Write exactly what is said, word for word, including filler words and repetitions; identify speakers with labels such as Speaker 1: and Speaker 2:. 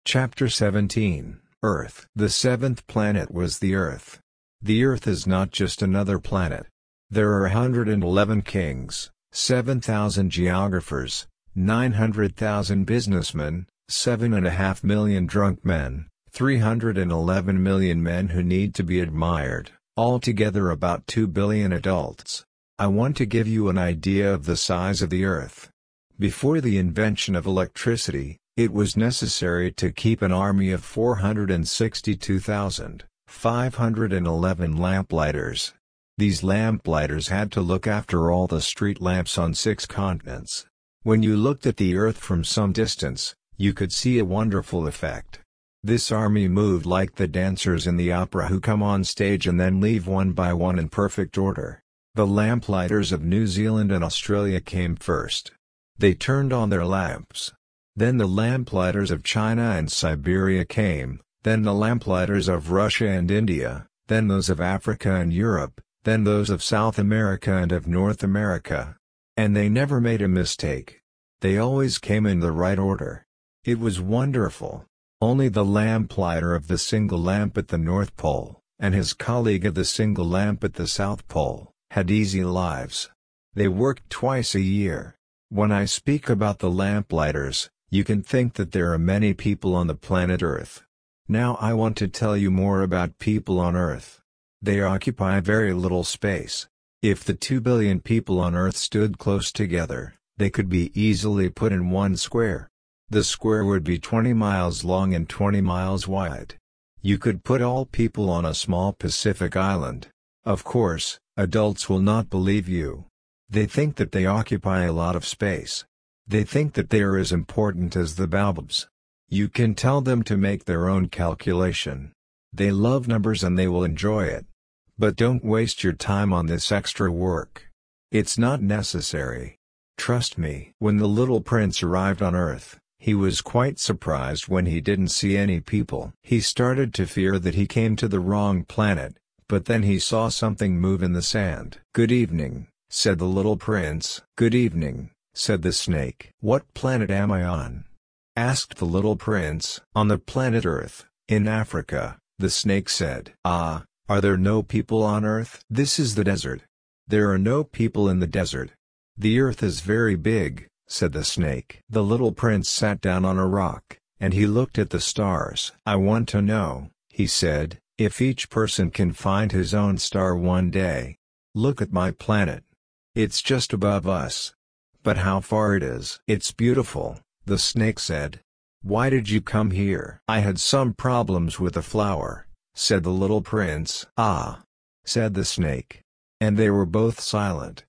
Speaker 1: Chapter seventeen, Earth. The seventh planet was the Earth. The Earth is not just another planet. There are one hundred eleven kings, seven thousand geographers, nine hundred thousand businessmen, seven point five million drunk men, three hundred eleven million men who need to be admired, altogether about two billion adults. I want to give you an idea of the size of the Earth. Before the invention of electricity, it was necessary to keep an army of four hundred sixty-two thousand, five hundred eleven lamplighters. These lamplighters had to look after all the street lamps on six continents. When you looked at the Earth from some distance, you could see a wonderful effect. This army moved like the dancers in the opera who come on stage and then leave one by one in perfect order. The lamplighters of New Zealand and Australia came first. They turned on their lamps. Then the lamplighters of China and Siberia came, then the lamplighters of Russia and India, then those of Africa and Europe, then those of South America and of North America. And they never made a mistake. They always came in the right order. It was wonderful. Only the lamplighter of the single lamp at the North Pole, and his colleague of the single lamp at the South Pole, had easy lives. They worked twice a year. When I speak about the lamplighters, you can think that there are many people on the planet Earth. Now I want to tell you more about people on Earth. They occupy very little space. If the two billion people on Earth stood close together, they could be easily put in one square. The square would be twenty miles long and twenty miles wide. You could put all people on a small Pacific island. Of course, adults will not believe you. They think that they occupy a lot of space. They think that they are as important as the baobabs. You can tell them to make their own calculation. They love numbers and they will enjoy it. But don't waste your time on this extra work. It's not necessary. Trust me. When the little prince arrived on Earth, he was quite surprised when he didn't see any people. He started to fear that he came to the wrong planet, but then he saw something move in the sand. "Good evening," said the little prince. "Good evening," said the snake. "What planet am I on?" asked the little prince. "On the planet Earth, in Africa," the snake said. "Ah, are there no people on Earth?" "This is the desert. There are no people in the desert." "The Earth is very big," said the snake. The little prince sat down on a rock, and he looked at the stars. "I want to know," he said, "if each person can find his own star one day. Look at my planet. It's just above us." "But how far it is?" "It's beautiful," the snake said. "Why did you come here?" "I had some problems with a flower," said the little prince. "Ah," said the snake. And they were both silent.